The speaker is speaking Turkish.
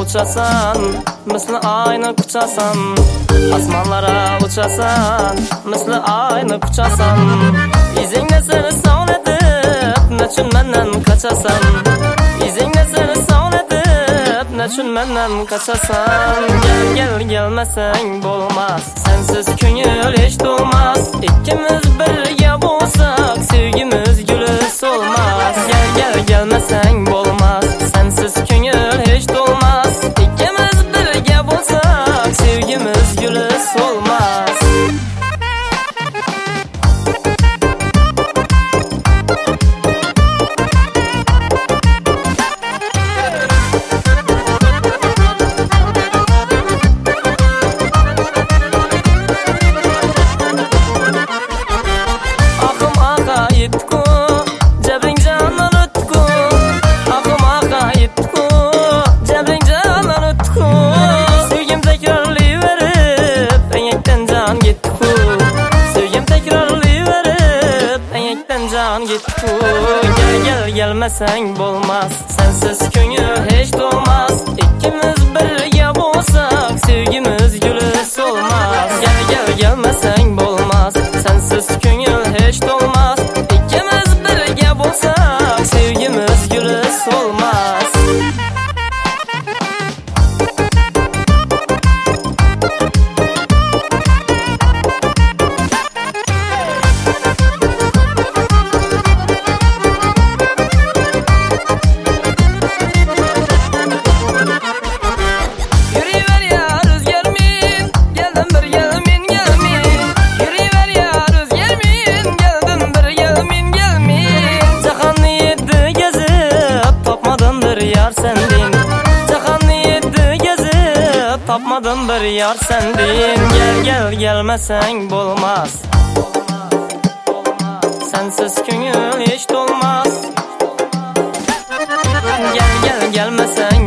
uçasan, misli ayna kuchasan. Asmanlara uçasan, misli ayna kuchasan. Izingda seni savlatib, nechun mendan kaçasan. Izingda seni savlatib, nechun mendan kaçasan. Gel gelmasang bo'lmas, sensiz ko'ngil hech to'lmas. Ikkimiz birga bo'lsak, sevgimiz guli solmas. Gel gelmasang bo'lmas, sensiz ko'ngil hech to'lmas. Ikkimiz birga bo'lsak, sevgimiz guli solmas. Gel gelmasang bo'lmas, sensiz ko'ngil hech to'lmas. Ikkimiz birga bo'lsak, sevgimiz guli solmas. Gel gelmasang bo'lmas, sensiz ko'ngil hech to'lmas. Ikkimiz birga bo'lsak, sevgimiz guli solmas. Tapmadım bir yar sendin. Gel gelmasang bo'lmas, sensiz ko'ngil hech to'lmas. Gel gelmasang